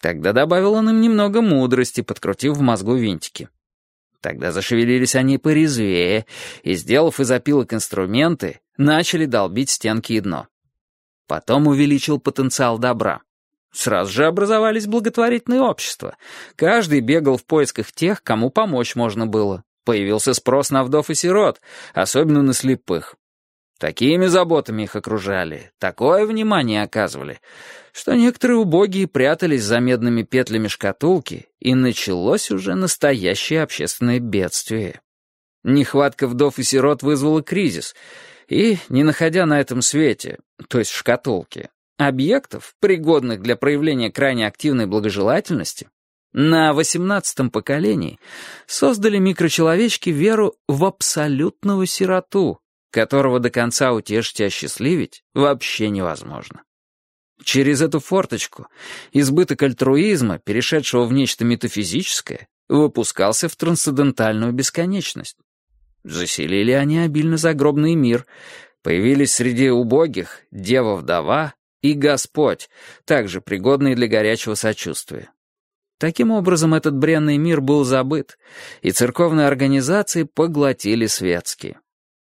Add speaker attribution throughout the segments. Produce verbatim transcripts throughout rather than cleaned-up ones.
Speaker 1: Тогда добавил он им немного мудрости, подкрутив в мозгу винтики. Тогда зашевелились они порезвее и, сделав из опилок инструменты, начали долбить стенки и дно. Потом увеличил потенциал добра. Сразу же образовались благотворительные общества. Каждый бегал в поисках тех, кому помочь можно было. Появился спрос на вдов и сирот, особенно на слепых. Такими заботами их окружали, такое внимание оказывали, что некоторые убогие прятались за медными петлями шкатулки, и началось уже настоящее общественное бедствие. Нехватка вдов и сирот вызвала кризис, и, не находя на этом свете, то есть в шкатулке, объектов, пригодных для проявления крайне активной благожелательности, на восемнадцатом поколении создали микрочеловечки веру в абсолютного сироту, которого до конца утешить и осчастливить вообще невозможно. Через эту форточку избыток альтруизма, перешедшего в нечто метафизическое, выпускался в трансцендентальную бесконечность. Заселили они обильно загробный мир, появились среди убогих дева-вдова и Господь, также пригодный для горячего сочувствия. Таким образом, этот бренный мир был забыт, и церковные организации поглотили светские.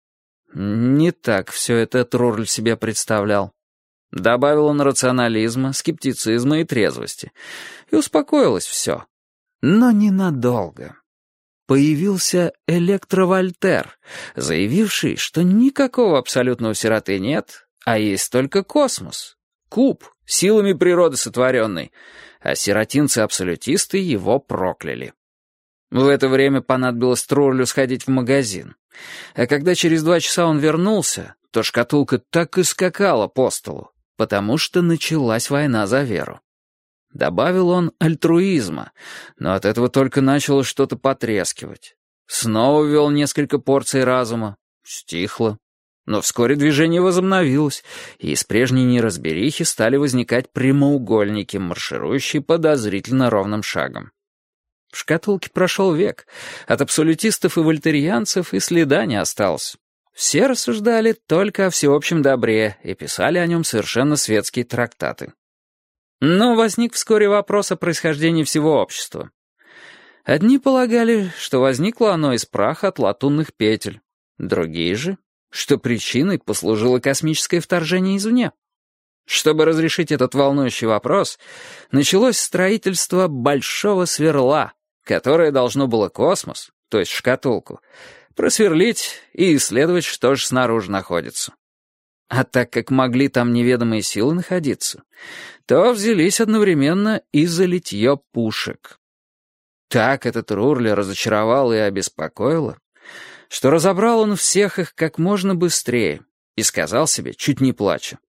Speaker 1: Не так все это Трурль себе представлял. Добавил он рационализма, скептицизма и трезвости. И успокоилось все. Но ненадолго. Появился электровольтер, заявивший, что никакого абсолютного сироты нет, а есть только космос, куб, силами природы сотворенный, а сиротинцы-абсолютисты его прокляли. В это время понадобилось Трурлю сходить в магазин. А когда через два часа он вернулся, то шкатулка так и скакала по столу, потому что началась война за веру. Добавил он альтруизма, но от этого только начало что-то потрескивать. Снова ввел несколько порций разума. Стихло. Но вскоре движение возобновилось, и из прежней неразберихи стали возникать прямоугольники, марширующие подозрительно ровным шагом. В шкатулке прошел век. От абсолютистов и вольтерианцев и следа не осталось. Все рассуждали только о всеобщем добре и писали о нем совершенно светские трактаты. Но возник вскоре вопрос о происхождении всего общества. Одни полагали, что возникло оно из праха от латунных петель. Другие же, что причиной послужило космическое вторжение извне. Чтобы разрешить этот волнующий вопрос, началось строительство большого сверла, которое должно было космос, то есть шкатулку, просверлить и исследовать, что же снаружи находится. А так как могли там неведомые силы находиться, то взялись одновременно и за литье пушек. Так этот Рурли разочаровал и обеспокоило, что разобрал он всех их как можно быстрее и сказал себе, чуть не плача: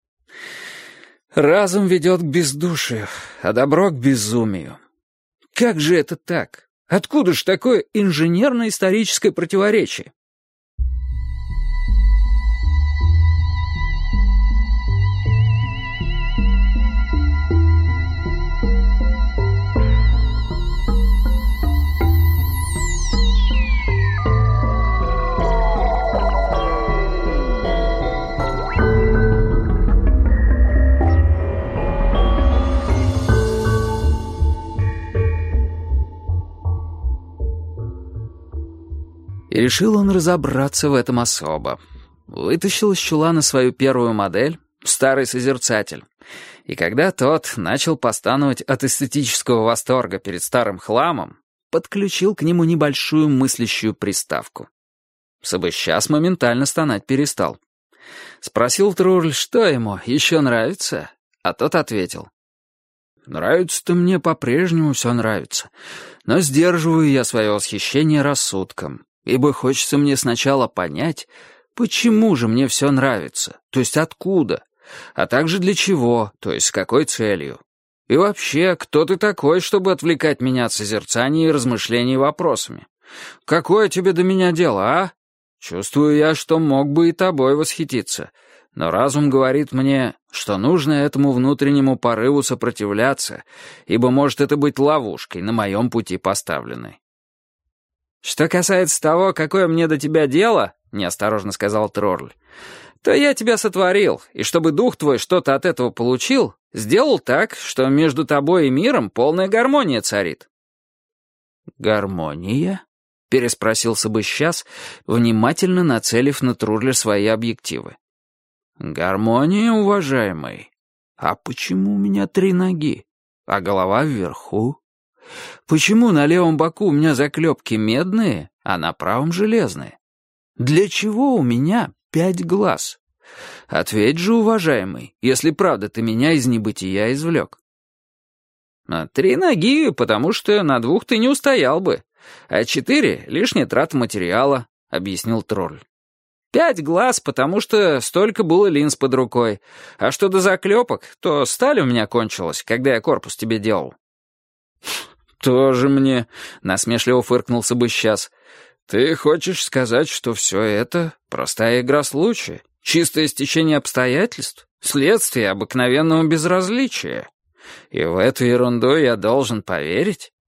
Speaker 1: «Разум ведет к бездушию, а добро к безумию. Как же это так? Откуда ж такое инженерно-историческое противоречие?» И решил он разобраться в этом особо. Вытащил из чулана свою первую модель, старый созерцатель, и когда тот начал постановать от эстетического восторга перед старым хламом, подключил к нему небольшую мыслящую приставку. Собыщас моментально стонать перестал. Спросил Трурль, что ему, еще нравится? А тот ответил: «Нравится-то мне по-прежнему все нравится, но сдерживаю я свое восхищение рассудком, ибо хочется мне сначала понять, почему же мне все нравится, то есть откуда, а также для чего, то есть с какой целью. И вообще, кто ты такой, чтобы отвлекать меня от созерцания и размышлений вопросами? Какое тебе до меня дело, а? Чувствую я, что мог бы и тобой восхититься, но разум говорит мне, что нужно этому внутреннему порыву сопротивляться, ибо может это быть ловушкой на моем пути поставленной». «Что касается того, какое мне до тебя дело, — неосторожно сказал Трурль, то я тебя сотворил, и чтобы дух твой что-то от этого получил, сделал так, что между тобой и миром полная гармония царит». «Гармония?» — переспросил Собыщас, внимательно нацелив на Трурлер свои объективы. «Гармония, уважаемый? А почему у меня три ноги, а голова вверху? Почему на левом боку у меня заклепки медные, а на правом железные? Для чего у меня пять глаз? Ответь же, уважаемый, если правда ты меня из небытия извлек». «А три ноги, потому что на двух ты не устоял бы, а четыре — лишняя трата материала», — объяснил тролль. «Пять глаз, потому что столько было линз под рукой, а что до заклепок, то сталь у меня кончилась, когда я корпус тебе делал». «Тоже мне», — насмешливо фыркнул Собыщас. «Ты хочешь сказать, что все это простая игра случая, чистое стечение обстоятельств, следствие обыкновенного безразличия? И в эту ерунду я должен поверить?»